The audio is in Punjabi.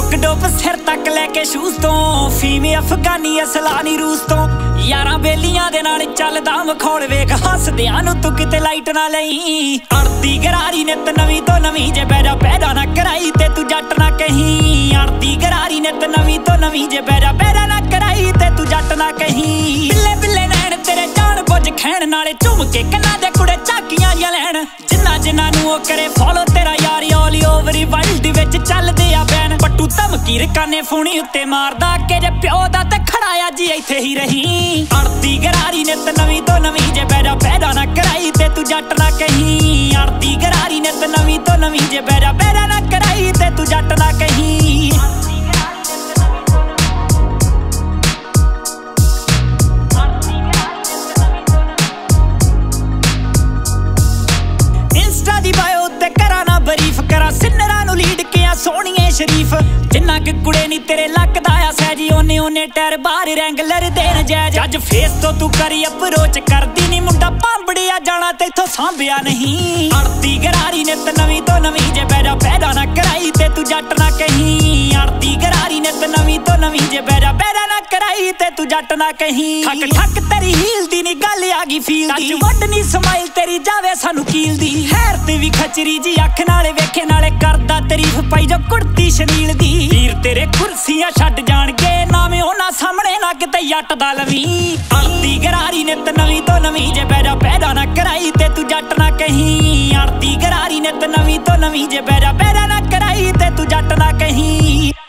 ਡੁੱਕ ਡੁੱਬ ਸਿਰ ਤੱਕ ਲੈ ਕੇ ਸ਼ੂਜ਼ ਤੋਂ ਫੀਮੇ ਅਫਗਾਨੀ ਅਸਲਾਨੀ ਰੂਸ ਤੋਂ ਯਾਰਾਂ ਬੇਲੀਆਂ ਦੇ ਨਾਲ ਚੱਲਦਾ ਮਖੌਲ ਵੇਖ ਹੱਸਦਿਆਂ ਨੂੰ ਤੂੰ ਕਿਤੇ ਲਾਈਟ ਨਾ ਲਈ ਅੜਦੀ ਗਰਾਰੀ ਨਿਤ ਨਵੀਂ ਤੋਂ ਨਵੀਂ ਜੇ ਬੈਜਾ ਪੈਦਾ ਨਾ ਕਰਾਈ ਤੇ ਤੂੰ ਜੱਟ ਨਾ ਕਹੀਂ ਅੜਦੀ ਗਰਾਰੀ ਨਿਤ ਨਵੀਂ ਤੋਂ ਨਵੀਂ ਜੇ ਬੈਜਾ ਪੈਦਾ ਨਾ ਕਰਾਈ ਤੇ ਤੂੰ ਜੱਟ ਨਾ ਕਹੀਂ ਬਿੱਲੇ ਬਿੱਲੇ ਨੈਣ ਤੇਰੇ ਜਾਣ ਬੁੱਝ ਖੈਣ ਨਾਲੇ ਝੁੰਮ ਕੇ ਕੰਨਾਂ ਦੇ ਕੁੜੇ ਝਾਕੀਆਂ ਜਾਂ ਲੈਣ ਜਿਨ੍ਹਾਂ ਨੂੰ ਉਹ ਕਰੇ ਫੋਲੋ ਤੇਰਾ ਯਾਰ ਆਲ ਓਵਰ ਵਰਲਡ ਵਿੱਚ ਚੱਲਦੇ ਆ ਬੈਨ ਪੱਟੂ ਧਮਕੀ ਰਕਾਨੇ ਫੋਨੀ ਉੱਤੇ ਮਾਰਦਾ ਕਿ ਜੇ ਪਿਓ ਦਾ ਤੇ ਖੜਾਇਆ ਜੀ ਇੱਥੇ ਹੀ ਰਹੀ ਅੜਦੀ ਗਰਾਰੀ ਨਿਤ ਨਵੀਂ ਤੋਂ ਨਵੀਂ ਜੇ ਬੈਜਾ ਪੈਦਾ ਨਾ ਕਰਾਈ ਤੇ ਤੂੰ ਜੱਟ ਨਾ ਕਹੀਂ ਅੜਦੀ ਗਰਾਰੀ ਨਿਤ ਨਵੀਂ ਤੋਂ ਨਵੀਂ ਜੇ ਬੈਜਾ ਪੈਦਾ ਨਾ ਕਰਾਈ ਤੇ ਤੂੰ ਜੱਟ ਨਾ ਕਹੀਂ ਬਰੀਫ ਕਰਾਂ ਸਿੰਨਰਾਂ ਨੂੰ ਲੀਡ ਕੇ ਆ ਸੋਹਣੀਏ ਸ਼ਰੀਫ ਜਿੰਨਾ ਕਿ ਕੁੜੇ ਨੀ ਤੇਰੇ ਲੱਗਦਾ ਆ ਸਹਿਜੀ ਉਹਨੇ ਟੈਰ ਬਾਹਰ ਰੈਂਗਲਰ ਦੇ ਨਜਾਇਜ਼ ਜੱਜ ਫੇਸ ਤੋਂ ਤੂੰ ਕਰੀ ਅਪਰੋਚ ਕਰਦੀ ਨੀ ਮੁੰਡਾ ਭਾਂਬੜਿਆ ਜਾਣਾ ਤੇਥੋਂ ਸਾਂਭਿਆ ਨਹੀਂ ਅੜਦੀ ਗਰਾਰੀ ਨਿਤ ਨਵੀਂ ਤੋਂ ਨਵੀਂ ਜੇ ਬੈਜਾ ਪੈਦਾ ਨਾ ਕਰਾਈ ਤੇ ਤੂੰ ਜੱਟ ਨਾ ਕਹੀਂ ਅੜਦੀ ਗਰਾਰੀ ਨਿਤ ਨਵੀਂ ਤੋਂ ਨਵੀਂ ਜੇ ਬੈਜਾ ਪੈਦਾ ਨਾ ਕਰਾਈ ਤੇ ਤੂੰ ਜੱਟ ਨਾ ਕਹੀਂ ਠੱਕ ਠੱਕ ਤੇਰੀ ਹੀਲ ਦੀ ਨੀ ਗੱਲ ਆ ਗਈ ਫੀਲ ਦੀ ਵੱਡ ਨੀ ਸਮਾਈਲ ਤੇਰੀ ਜਾਵੇ ਸਾਨੂੰ ਕੀਲ ਦੀ ਹੈਰ ਤੇ ਵੀ ਖਚਰੀ ਜੀ ਅੱਖ ਨਾਲੇ ਵੇਖੇ ਨਾਲੇ ਕਰਦਾ ਤਾਰੀਫ ਪਾਈ ਜੋ ਕੁੜਤੀ ਸ਼ਨੀਲ ਦੀ ਵੀਰ ਤੇਰੇ ਕੁਰਸੀਆਂ ਛੱਡ ਜਾਣਗੇ ਨਾਵੇਂ ਉਹਨਾਂ ਸਾਹਮਣੇ ਨਾ ਕਿਤੇ ਜੱਟ ਦਾ ਲਵੀਂ ਅੜਦੀ ਗਰਾਰੀ ਨਿਤ ਨਵੀਂ ਤੋਂ ਨਵੀਂ ਜੇ ਬੈਜਾ ਪੈਦਾ ਨਾ ਕਰਾਈ ਤੇ ਤੂੰ ਜੱਟ ਨਾ ਕਹੀਂ ਅੜਦੀ ਗਰਾਰੀ ਨਿਤ ਨਵੀਂ ਤੋਂ ਨਵੀਂ ਜੇ ਬੈਜਾ ਪੈਦਾ ਨਾ ਕਰਾਈ ਤੇ ਤੂੰ ਜੱਟ ਨਾ ਕਹੀਂ